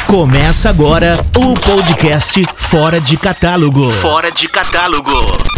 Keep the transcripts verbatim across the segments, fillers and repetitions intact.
Começa agora o podcast Fora de Catálogo. Fora de Catálogo.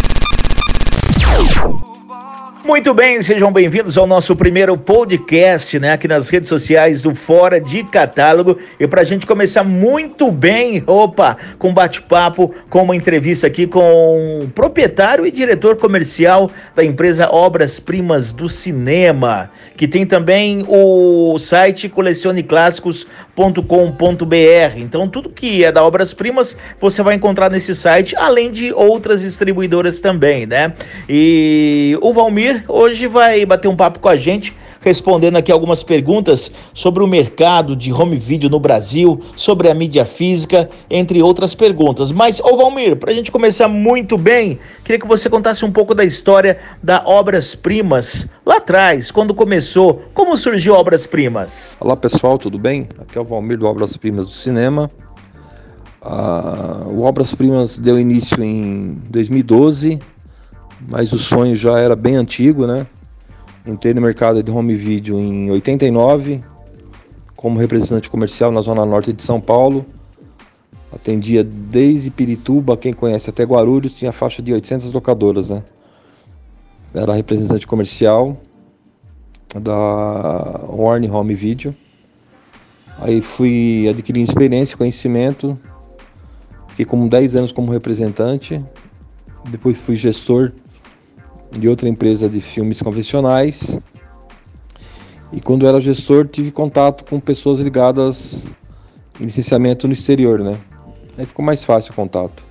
Muito bem, sejam bem-vindos ao nosso primeiro podcast, né, aqui nas redes sociais do Fora de Catálogo. E pra gente começar muito bem, opa, com bate-papo, com uma entrevista aqui com o proprietário e diretor comercial da empresa Obras Primas do Cinema, que tem também o site colecione clássicos ponto com ponto b r. Então, tudo que é da Obras Primas, você vai encontrar nesse site, além de outras distribuidoras também, né? E o Valmir hoje vai bater um papo com a gente, respondendo aqui algumas perguntas sobre o mercado de home video no Brasil, sobre a mídia física, entre outras perguntas. Mas, ô Valmir, pra gente começar muito bem, queria que você contasse um pouco da história da Obras Primas, lá atrás, quando começou, como surgiu Obras Primas? Olá pessoal, tudo bem? Aqui é o Valmir do Obras Primas do Cinema. Ah, o Obras Primas deu início em dois mil e doze, mas o sonho já era bem antigo, né? Entrei no mercado de home video em oitenta e nove, como representante comercial na Zona Norte de São Paulo. Atendia desde Pirituba, quem conhece, até Guarulhos, tinha faixa de oitocentas locadoras, né? Era representante comercial da Warner Home Video. Aí fui adquirindo experiência, conhecimento, fiquei como dez anos como representante, depois fui gestor de outra empresa de filmes convencionais, e quando era gestor tive contato com pessoas ligadas em licenciamento no exterior, né? Aí ficou mais fácil o contato.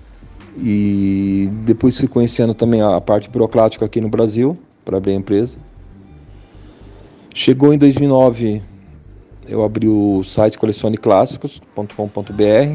E depois fui conhecendo também a parte burocrática aqui no Brasil para abrir a empresa. Chegou em dois mil e nove, eu abri o site colecione clássicos ponto com ponto b r.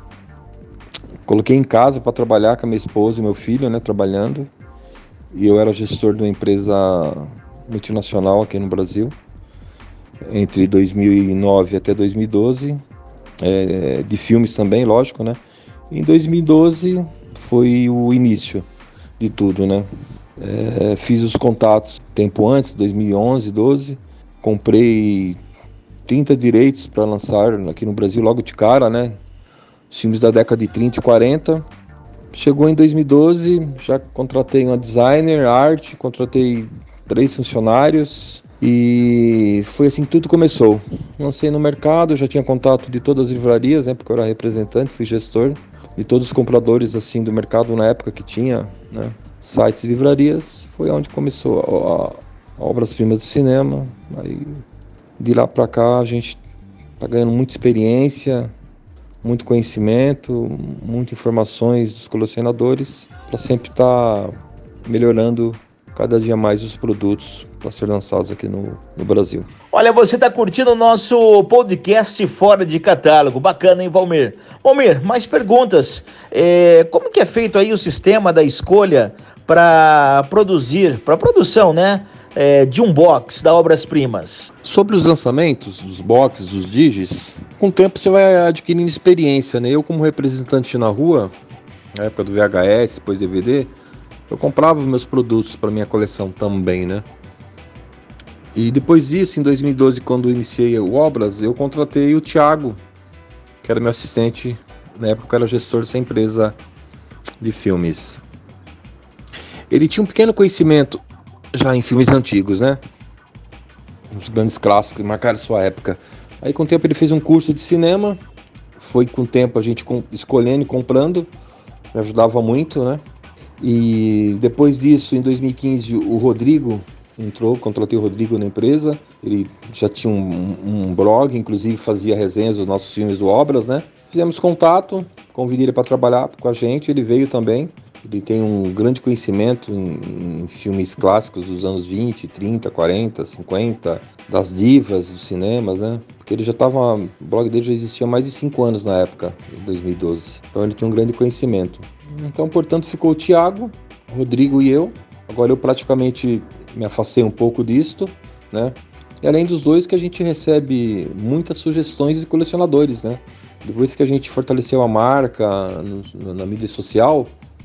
Coloquei em casa para trabalhar com a minha esposa e meu filho, né, trabalhando. E eu era gestor de uma empresa multinacional aqui no Brasil, entre dois mil e nove até dois mil e doze, é, de filmes também, lógico, né? Em dois mil e doze foi o início de tudo, né? É, fiz os contatos tempo antes, dois mil e onze, doze, comprei trinta direitos para lançar aqui no Brasil logo de cara, né? Os filmes da década de trinta e quarenta. Chegou em dois mil e doze, já contratei uma designer, arte, contratei três funcionários e foi assim que tudo começou. Lancei no mercado, já tinha contato de todas as livrarias, né, porque eu era representante, fui gestor de todos os compradores assim do mercado na época que tinha, né, sites e livrarias. Foi onde começou a, a Obras Primas do Cinema. Aí de lá para cá a gente tá ganhando muita experiência, muito conhecimento, muitas informações dos colecionadores, para sempre estar tá melhorando cada dia mais os produtos para ser lançados aqui no, no Brasil. Olha, você está curtindo o nosso podcast Fora de Catálogo. Bacana, hein, Valmir? Valmir, mais perguntas. É, como que é feito aí o sistema da escolha para produzir, para produção, né? É, de um box da Obras Primas? Sobre os lançamentos dos boxes, dos digis, com o tempo você vai adquirindo experiência, né? Eu, como representante na rua, na época do V H S, depois D V D, eu comprava meus produtos para minha coleção também, né? E depois disso, em dois mil e doze, quando eu iniciei o Obras, eu contratei o Thiago, que era meu assistente, na época eu era gestor dessa empresa de filmes. Ele tinha um pequeno conhecimento já em filmes antigos, né? Os grandes clássicos que marcaram sua época. Aí com o tempo ele fez um curso de cinema, foi com o tempo a gente escolhendo e comprando, me ajudava muito, né? E depois disso, em dois mil e quinze, o Rodrigo entrou, contratei o Rodrigo na empresa, ele já tinha um, um blog, inclusive fazia resenhas dos nossos filmes do Obras, né? Fizemos contato, convidei ele para trabalhar com a gente, ele veio também. Ele tem um grande conhecimento em, em filmes clássicos dos anos vinte, trinta, quarenta, cinquenta, das divas dos cinemas, né? Porque ele já estava, o blog dele já existia há mais de cinco anos na época, em dois mil e doze. Então ele tinha um grande conhecimento. Então, portanto, ficou o Thiago, o Rodrigo e eu. Agora eu praticamente me afastei um pouco disto, né? E além dos dois, que a gente recebe muitas sugestões de colecionadores, né? Depois que a gente fortaleceu a marca no, na mídia social,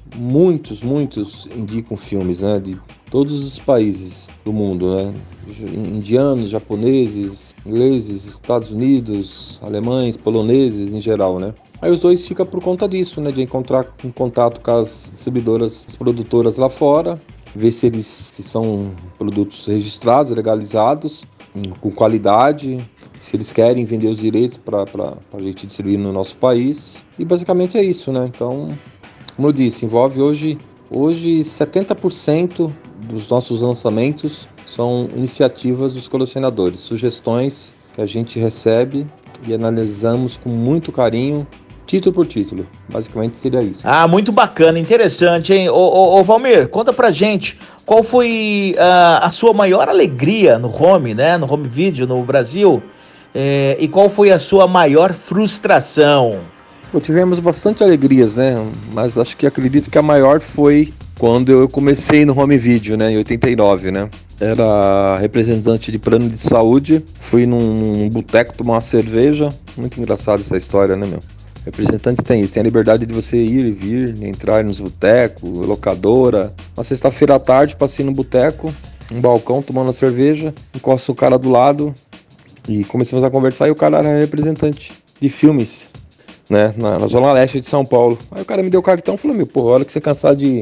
muitos, muitos indicam filmes, né, de todos os países do mundo, né, indianos, japoneses, ingleses, Estados Unidos, alemães, poloneses em geral, né. Aí os dois ficam por conta disso, né, de encontrar em contato com as distribuidoras, as produtoras lá fora, ver se eles se são produtos registrados, legalizados, com qualidade, se eles querem vender os direitos para a gente distribuir no nosso país. E basicamente é isso, né? Então, como eu disse, envolve hoje, hoje setenta por cento dos nossos lançamentos são iniciativas dos colecionadores, sugestões que a gente recebe e analisamos com muito carinho, título por título. Basicamente seria isso. Ah, muito bacana, interessante, hein? Ô, ô, ô Valmir, conta pra gente qual foi uh, a sua maior alegria no home, né? No home video no Brasil. É, e qual foi a sua maior frustração? Pô, tivemos bastante alegrias, né? Mas acho que acredito que a maior foi quando eu comecei no home video, né? Em oitenta e nove, né? Era representante de plano de saúde. Fui num, num boteco tomar uma cerveja. Muito engraçado essa história, né, meu? Representantes tem isso, tem a liberdade de você ir e vir, entrar nos botecos, locadora. Uma sexta-feira à tarde, passei no boteco, um balcão, tomando uma cerveja, encosta o cara do lado e começamos a conversar e o cara era representante de filmes, né, na, na Zona Leste de São Paulo. Aí o cara me deu o cartão e falou, meu, porra, a hora que você cansar de,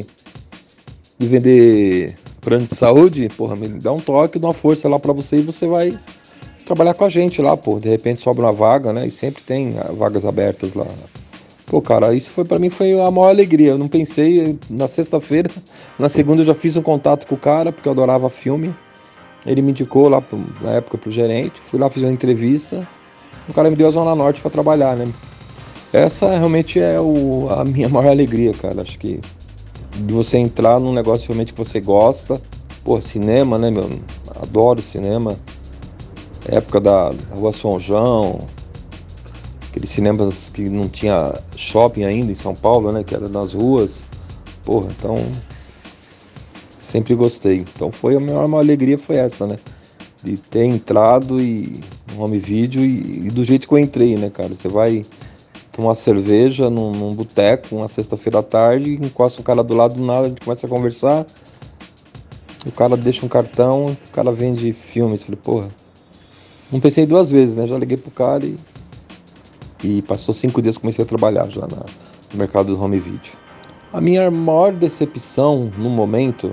de vender plano de saúde, porra, me dá um toque, dá uma força lá pra você e você vai trabalhar com a gente lá, pô, de repente sobra uma vaga, né, e sempre tem vagas abertas lá. Pô, cara, isso foi pra mim foi a maior alegria, eu não pensei, na sexta-feira, na segunda eu já fiz um contato com o cara, porque eu adorava filme, ele me indicou lá, pro, na época, pro gerente, fui lá, fiz uma entrevista, o cara me deu a Zona Norte pra trabalhar, né. Essa realmente é o, a minha maior alegria, cara, acho que de você entrar num negócio realmente que você gosta, pô, cinema, né, meu, adoro cinema. Época da Rua São João, aqueles cinemas que não tinha shopping ainda em São Paulo, né, que era nas ruas, porra, então sempre gostei. Então foi a maior uma alegria foi essa, né, de ter entrado e no home video e, e do jeito que eu entrei, né, cara, você vai tomar cerveja num, num boteco, uma sexta-feira à tarde, encosta o cara do lado do nada, a gente começa a conversar, o cara deixa um cartão, o cara vende filmes, falei, porra, não pensei duas vezes, né? Já liguei pro cara e, e passou cinco dias comecei a trabalhar já na, no mercado do home video. A minha maior decepção no momento,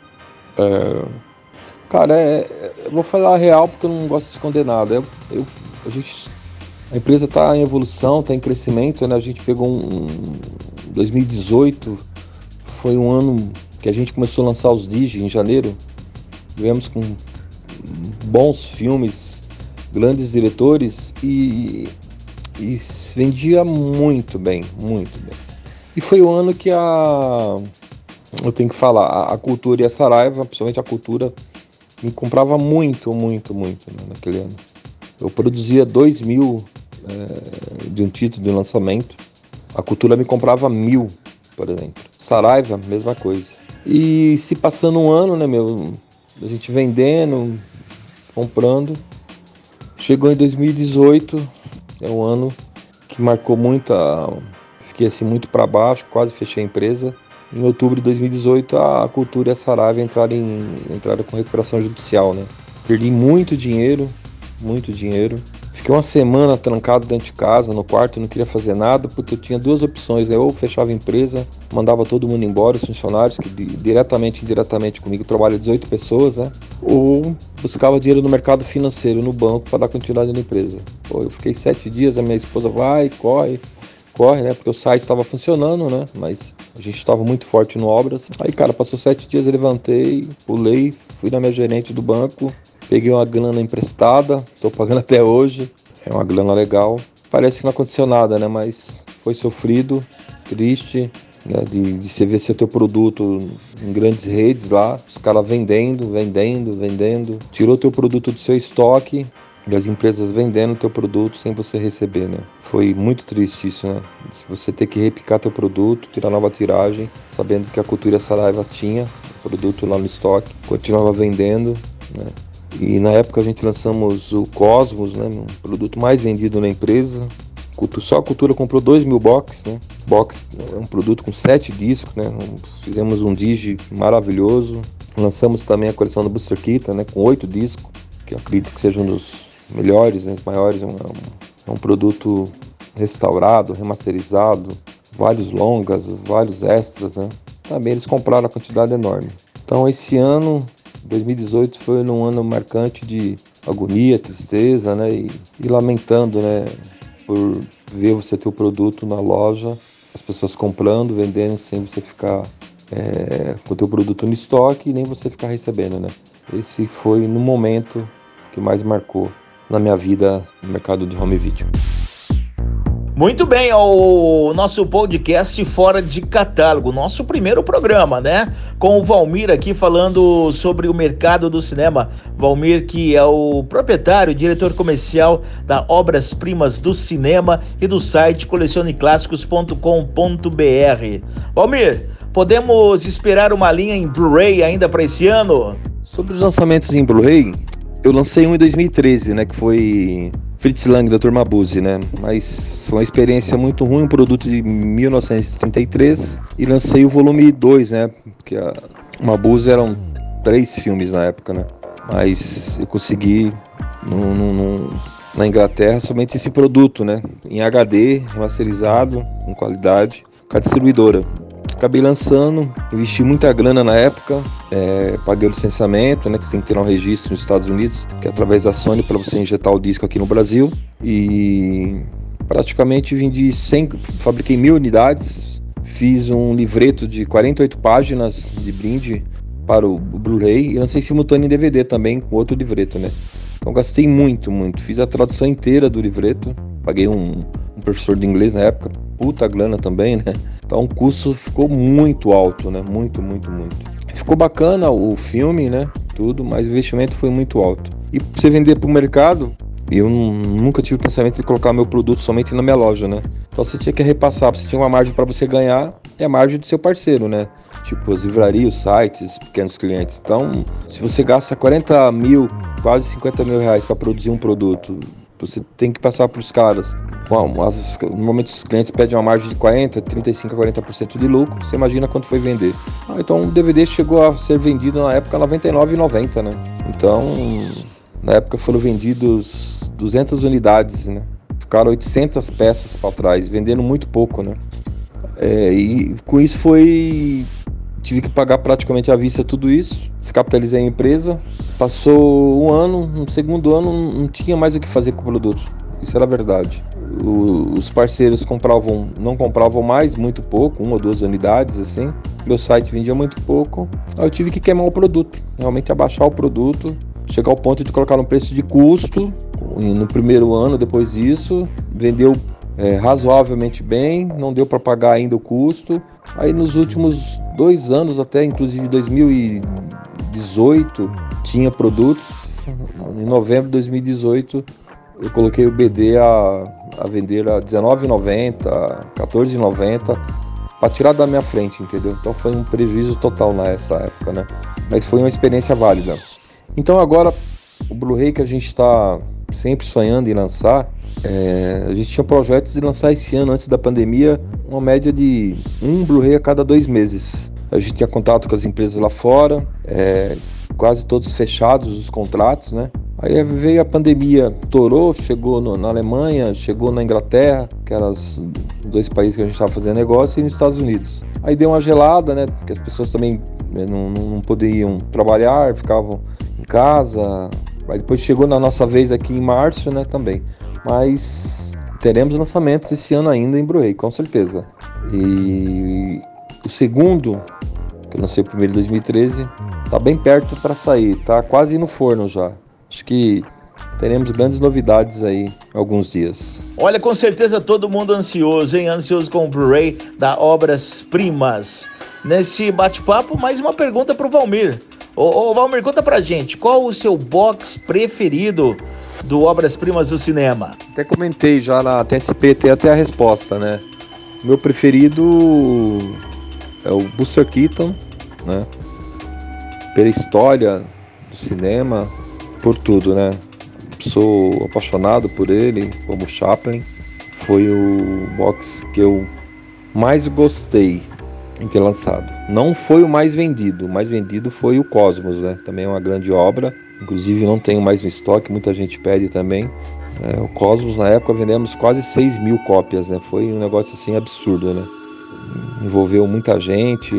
é, cara, é, eu vou falar a real porque eu não gosto de esconder nada. Eu, eu, a, gente, a empresa está em evolução, está em crescimento, né? A gente pegou um, um dois mil e dezoito, foi um ano que a gente começou a lançar os Digi em janeiro. Viemos com bons filmes, grandes diretores e, e vendia muito bem, muito bem. E foi o ano que a, eu tenho que falar, a, a Cultura e a Saraiva, principalmente a Cultura, me comprava muito, muito, muito, né, naquele ano. Eu produzia dois mil é, de um título de lançamento, a Cultura me comprava mil, por exemplo. Saraiva, mesma coisa. E se passando um ano, né, meu, a gente vendendo, comprando. Chegou em dois mil e dezoito, é um ano que marcou muito, a, fiquei assim muito para baixo, quase fechei a empresa. Em outubro de dois mil e dezoito, a Cultura e a Saraiva entraram, em, entraram com recuperação judicial, né? Perdi muito dinheiro, muito dinheiro. Fiquei uma semana trancado dentro de casa, no quarto, não queria fazer nada, porque eu tinha duas opções, né? Ou fechava a empresa, mandava todo mundo embora, os funcionários, que diretamente e indiretamente comigo trabalham dezoito pessoas, né? Ou buscava dinheiro no mercado financeiro, no banco, para dar continuidade na empresa. Pô, eu fiquei sete dias, a minha esposa vai, corre, corre, né? Porque o site estava funcionando, né? Mas a gente estava muito forte no obras. Aí, cara, passou sete dias, eu levantei, pulei, fui na minha gerente do banco, peguei uma grana emprestada, estou pagando até hoje, é uma grana legal. Parece que não aconteceu nada, né? Mas foi sofrido, triste, né? De, de você ver seu teu produto em grandes redes lá, os caras vendendo, vendendo, vendendo. Tirou teu produto do seu estoque e as empresas vendendo teu produto sem você receber, né? Foi muito triste isso, né? Você ter que repicar teu produto, tirar nova tiragem, sabendo que a Cultura Saraiva tinha o produto lá no estoque, continuava vendendo, né? E na época a gente lançamos o Cosmos, né, um produto mais vendido na empresa, Só a Cultura comprou dois mil box, né? Box é um produto com sete discos, né? Fizemos um digi maravilhoso. Lançamos também a coleção do Buster Keaton, né? Com oito discos, que eu acredito que seja um dos melhores, né? Os maiores. É um, é um produto restaurado, remasterizado, vários longas, vários extras, né? Também eles compraram a quantidade enorme. Então esse ano, dois mil e dezoito, foi um ano marcante de agonia, tristeza, né? E, e lamentando, né? Por ver você ter o produto na loja, as pessoas comprando, vendendo, sem você ficar é, com o teu produto no estoque e nem você ficar recebendo, né? Esse foi no momento que mais marcou na minha vida no mercado de home video. Muito bem, o nosso podcast Fora de Catálogo, nosso primeiro programa, né? Com o Valmir aqui falando sobre o mercado do cinema. Valmir, que é o proprietário, diretor comercial da Obras Primas do Cinema e do site colecione clássicos ponto com ponto b r. Valmir, podemos esperar uma linha em Blu-ray ainda para esse ano? Sobre os lançamentos em Blu-ray, eu lancei um em dois mil e treze, né? Que foi Fritz Lang, da Turma Buzzi, né? Mas foi uma experiência muito ruim, um produto de mil novecentos e trinta e três, e lancei o volume dois, né? Porque a Mabuse eram três filmes na época, né? Mas eu consegui no, no, no, na Inglaterra somente esse produto, né? Em H D, remasterizado, com qualidade, com a distribuidora. Acabei lançando, investi muita grana na época, é, paguei o licenciamento, né, que você tem que ter um registro nos Estados Unidos, que é através da Sony para você injetar o disco aqui no Brasil. E praticamente vendi cem, fabriquei mil unidades, fiz um livreto de quarenta e oito páginas de brinde para o Blu-ray e lancei simultâneo em D V D também com outro livreto, né. Então gastei muito, muito, fiz a tradução inteira do livreto, paguei um, um professor de inglês na época, puta grana também, né? Então o custo ficou muito alto, né? Muito, muito, muito. Ficou bacana o filme, né? Tudo, mas o investimento foi muito alto. E pra você vender pro mercado, eu nunca tive o pensamento de colocar meu produto somente na minha loja, né? Então você tinha que repassar, você tinha uma margem para você ganhar, é a margem do seu parceiro, né? Tipo as livrarias, os sites, pequenos clientes. Então, se você gasta quarenta mil, quase cinquenta mil reais para produzir um produto, você tem que passar para os caras. Bom, as, normalmente os clientes pedem uma margem de quarenta, trinta e cinco a quarenta por cento de lucro. Você imagina quanto foi vender. Ah, então o D V D chegou a ser vendido na época noventa e nove reais e noventa centavos, né? Então, na época foram vendidos duzentas unidades, né? Ficaram oitocentas peças para trás, vendendo muito pouco, né? É, e com isso foi... Tive que pagar praticamente à vista tudo isso. Descapitalizei a empresa. Passou um ano, no segundo ano não tinha mais o que fazer com o produto. Isso era verdade. O, os parceiros compravam, não compravam mais, muito pouco, uma ou duas unidades, assim. Meu site vendia muito pouco. Aí eu tive que queimar o produto, realmente abaixar o produto, chegar ao ponto de colocar no preço de custo. No primeiro ano, depois disso, vendeu é, razoavelmente bem, não deu para pagar ainda o custo. Aí nos últimos dois anos, até inclusive dois mil e dezoito, tinha produtos. Em novembro de dois mil e dezoito, eu coloquei o B D a, a vender a dezenove reais e noventa centavos, quatorze reais e noventa centavos, para tirar da minha frente, entendeu? Então foi um prejuízo total nessa época, né? Mas foi uma experiência válida. Então agora, o Blu-ray que a gente está sempre sonhando em lançar, é, a gente tinha projetos de lançar esse ano, antes da pandemia, uma média de um Blu-ray a cada dois meses. A gente tinha contato com as empresas lá fora, é, quase todos fechados os contratos, né? Aí veio a pandemia, torou, chegou no, na Alemanha, chegou na Inglaterra, que eram os dois países que a gente estava fazendo negócio, e nos Estados Unidos. Aí deu uma gelada, né? Porque as pessoas também né, não, não poderiam trabalhar, ficavam em casa. Aí depois chegou na nossa vez aqui em março, né? Também. Mas teremos lançamentos esse ano ainda em Blu-ray, com certeza. E o segundo, que eu lancei o primeiro em dois mil e treze, tá bem perto para sair, tá quase no forno já. Acho que teremos grandes novidades aí alguns dias. Olha, com certeza todo mundo ansioso, hein? Ansioso com o Blu-ray da Obras Primas. Nesse bate-papo, mais uma pergunta pro Valmir. Ô, ô Valmir, conta pra gente, qual o seu box preferido do Obras Primas do Cinema? Até comentei já na T S P, tem até a resposta, né? Meu preferido é o Buster Keaton, né? Pela história do cinema, por tudo, né? Sou apaixonado por ele, como Chaplin, foi o box que eu mais gostei em ter lançado. Não foi o mais vendido, o mais vendido foi o Cosmos, né? Também é uma grande obra, inclusive não tenho mais no estoque, muita gente pede também. É, o Cosmos, na época, vendemos quase seis mil cópias, né? Foi um negócio assim absurdo, né? Envolveu muita gente,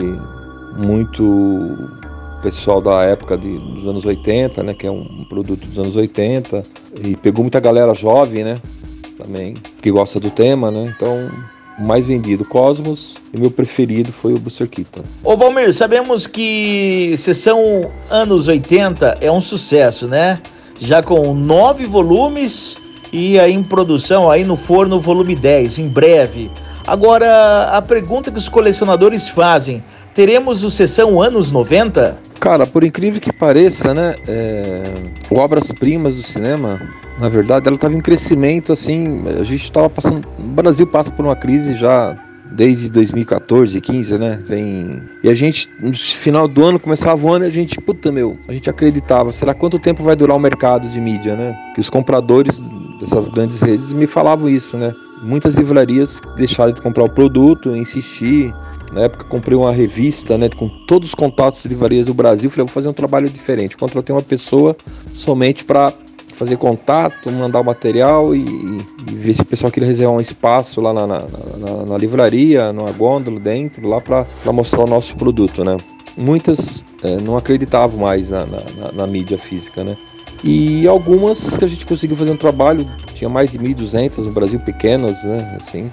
muito pessoal da época de, dos anos oitenta, né? Que é um produto dos anos oitenta, e pegou muita galera jovem, né? Também, que gosta do tema, né? Então, o mais vendido, Cosmos, e meu preferido foi o Buster Keaton. Ô Valmir, sabemos que Sessão Anos oitenta é um sucesso, né? Já com nove volumes e aí em produção, aí no forno, volume dez, em breve. Agora, a pergunta que os colecionadores fazem, teremos o Sessão Anos noventa? Cara, por incrível que pareça, né, é... obras-primas do cinema, na verdade, ela estava em crescimento, assim, a gente estava passando, o Brasil passa por uma crise já desde dois mil e quatorze, quinze, né, vem, e a gente, no final do ano, começava o ano e a gente, puta meu, a gente acreditava, será quanto tempo vai durar o mercado de mídia, né, que os compradores dessas grandes redes me falavam isso, né, muitas livrarias deixaram de comprar o produto, insistir. Na época comprei uma revista, né, com todos os contatos de livrarias do Brasil, falei, vou fazer um trabalho diferente, contratei uma pessoa somente para fazer contato, mandar o material e, e ver se o pessoal queria reservar um espaço lá na, na, na, na livraria, numa gôndola dentro, lá para mostrar o nosso produto, né. Muitas é, não acreditavam mais na, na, na, na mídia física, né. E algumas que a gente conseguiu fazer um trabalho, tinha mais de mil e duzentas no Brasil, pequenas, né, assim.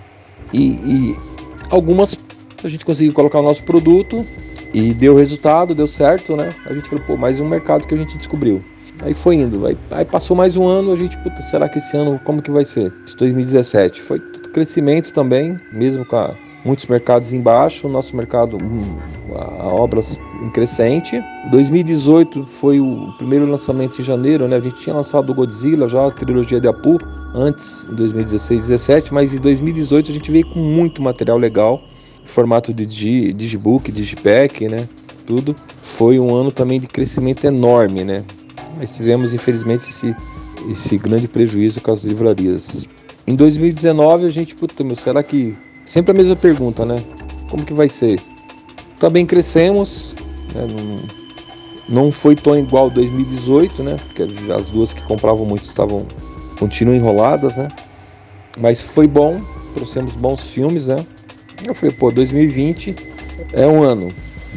E, e algumas a gente conseguiu colocar o nosso produto e deu resultado, deu certo, né? A gente falou, pô, mais um mercado que a gente descobriu. Aí foi indo, aí, aí passou mais um ano, a gente, puta, será que esse ano, como que vai ser? dois mil e dezessete, foi tudo crescimento também, mesmo com a, muitos mercados embaixo, o nosso mercado, hum, a, a obras em crescente. dois mil e dezoito foi o primeiro lançamento em janeiro, né? A gente tinha lançado o Godzilla já, a trilogia de Apu, antes, em dois mil e dezesseis, dezessete, mas em dois mil e dezoito a gente veio com muito material legal, em formato de digi, digibook, digipack, né? Tudo. Foi um ano também de crescimento enorme, né? Mas tivemos, infelizmente, esse, esse grande prejuízo com as livrarias. Em dois mil e dezenove a gente, puta, meu, será que... Sempre a mesma pergunta, né? Como que vai ser? Também crescemos, né? Não, não foi tão igual dois mil e dezoito, né? Porque as duas que compravam muito estavam, continuam enroladas, né? Mas foi bom, trouxemos bons filmes, né? Eu falei, pô, dois mil e vinte é um ano.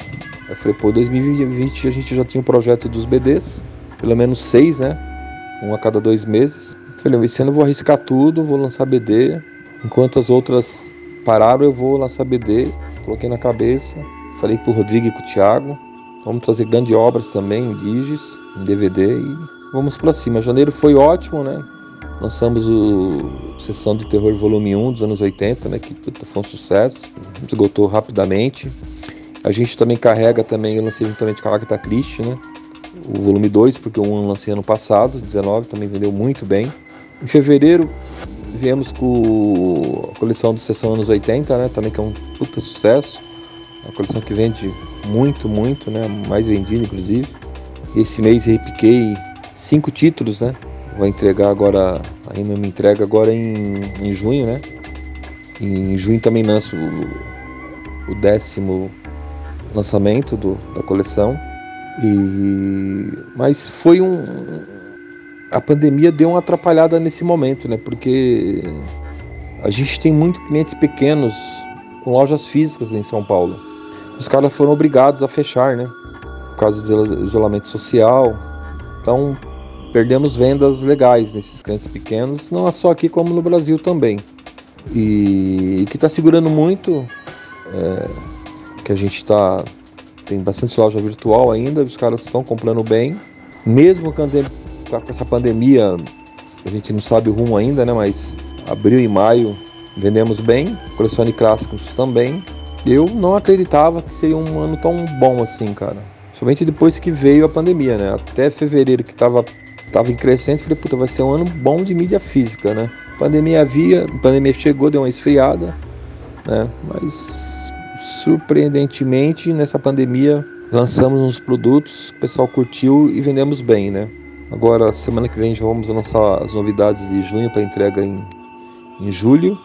Eu falei, pô, dois mil e vinte a gente já tinha um projeto dos B Ds, pelo menos seis, né? Um a cada dois meses. Eu falei, esse ano eu vou arriscar tudo, vou lançar B D. Enquanto as outras pararam, eu vou lançar B D. Coloquei na cabeça. Falei pro Rodrigo e pro Thiago, vamos trazer grandes obras também, em Digis, em D V D e vamos pra cima. Janeiro foi ótimo, né? Lançamos o Sessão de Terror Volume um dos anos oitenta, né, que puta, foi um sucesso, esgotou rapidamente. A gente também carrega, também, eu lancei juntamente com a Agatha Christie, né, o volume dois, porque o um eu lancei ano passado, dezenove, também vendeu muito bem. Em fevereiro, viemos com a coleção do Sessão Anos oitenta, né, também que é um puta sucesso. Uma coleção que vende muito, muito, né, mais vendida, inclusive. Esse mês repiquei cinco títulos, né. Vai entregar agora, ainda me entrega agora em, em junho, né? Em junho também lanço o, o décimo lançamento do, da coleção. E, mas foi um... A pandemia deu uma atrapalhada nesse momento, né? Porque a gente tem muitos clientes pequenos com lojas físicas em São Paulo. Os caras foram obrigados a fechar, né? Por causa do isolamento social. Então... perdemos vendas legais nesses clientes pequenos, não só aqui como no Brasil também. E o que está segurando muito, é, que a gente está, tem bastante loja virtual ainda, os caras estão comprando bem. Mesmo com essa pandemia, a gente não sabe o rumo ainda, né? Mas abril e maio vendemos bem, coleção de clássicos também. Eu não acreditava que seria um ano tão bom assim, cara. Somente depois que veio a pandemia, né? Até fevereiro, que estava Tava em crescente, falei, puta, vai ser um ano bom de mídia física, né? Pandemia havia, pandemia chegou, deu uma esfriada, né? Mas, surpreendentemente, nessa pandemia, lançamos uns produtos, o pessoal curtiu e vendemos bem, né? Agora, semana que vem, já vamos lançar as novidades de junho para entrega em, em julho.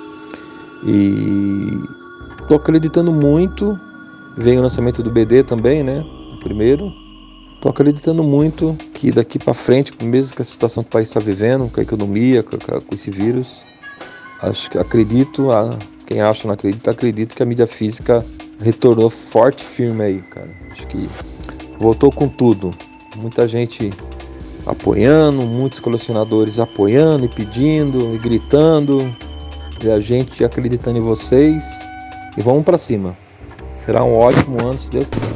E tô acreditando muito. Vem o lançamento do B D também, né? O primeiro. Tô acreditando muito que daqui para frente, mesmo com a situação que o país está vivendo, com a economia, com, com esse vírus, acho que acredito, a, quem acha não acredita, acredito que a mídia física retornou forte, firme aí, cara. Acho que voltou com tudo. Muita gente apoiando, muitos colecionadores apoiando e pedindo e gritando. E a gente acreditando em vocês. E vamos para cima. Será um ótimo ano, se Deus quiser.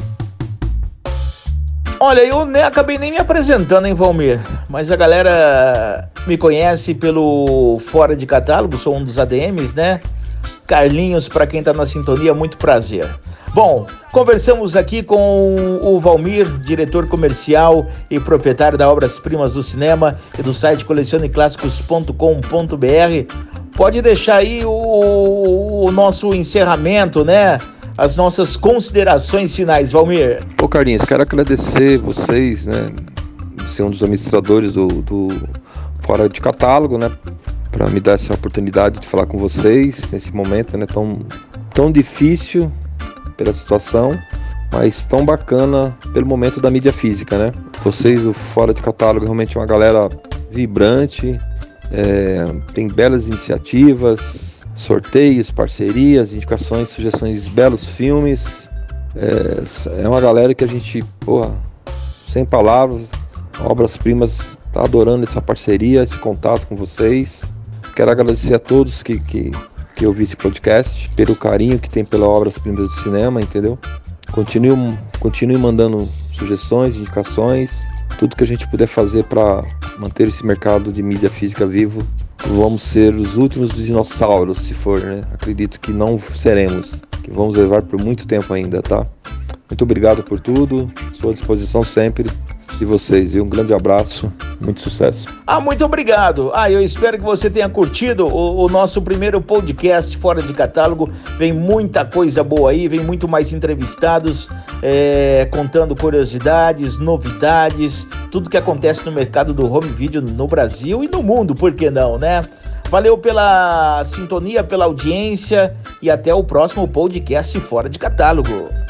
Olha, eu nem, acabei nem me apresentando, hein, Valmir? Mas a galera me conhece pelo Fora de Catálogo, sou um dos A D Ms, né? Carlinhos, para quem tá na sintonia, muito prazer. Bom, conversamos aqui com o Valmir, diretor comercial e proprietário da Obras Primas do Cinema e do site colecione clássicos ponto com ponto b r. Pode deixar aí o, o nosso encerramento, né? As nossas considerações finais, Valmir. Pô, Carlinhos, quero agradecer vocês, né? Ser um dos administradores do, do Fora de Catálogo, né? Para me dar essa oportunidade de falar com vocês nesse momento, né? Tão, tão difícil pela situação, mas tão bacana pelo momento da mídia física, né? Vocês, o Fora de Catálogo, realmente é uma galera vibrante, é, tem belas iniciativas, sorteios, parcerias, indicações, sugestões, belos filmes. É, é uma galera que a gente, porra, sem palavras, Obras Primas, tá adorando essa parceria, esse contato com vocês. Quero agradecer a todos que, que, que ouvi esse podcast, pelo carinho que tem pela Obras Primas do Cinema, entendeu? Continue, continue mandando sugestões, indicações, tudo que a gente puder fazer para manter esse mercado de mídia física vivo. Vamos ser os últimos dinossauros, se for, né? Acredito que não seremos, que vamos levar por muito tempo ainda, tá? Muito obrigado por tudo, estou à disposição sempre de vocês, e um grande abraço, muito sucesso. Ah, muito obrigado. Ah, eu espero que você tenha curtido o, o nosso primeiro podcast Fora de Catálogo. Vem muita coisa boa aí, vem muito mais entrevistados, é, contando curiosidades, novidades, tudo que acontece no mercado do home video no Brasil e no mundo, por que não, né? Valeu pela sintonia, pela audiência e até o próximo podcast Fora de Catálogo.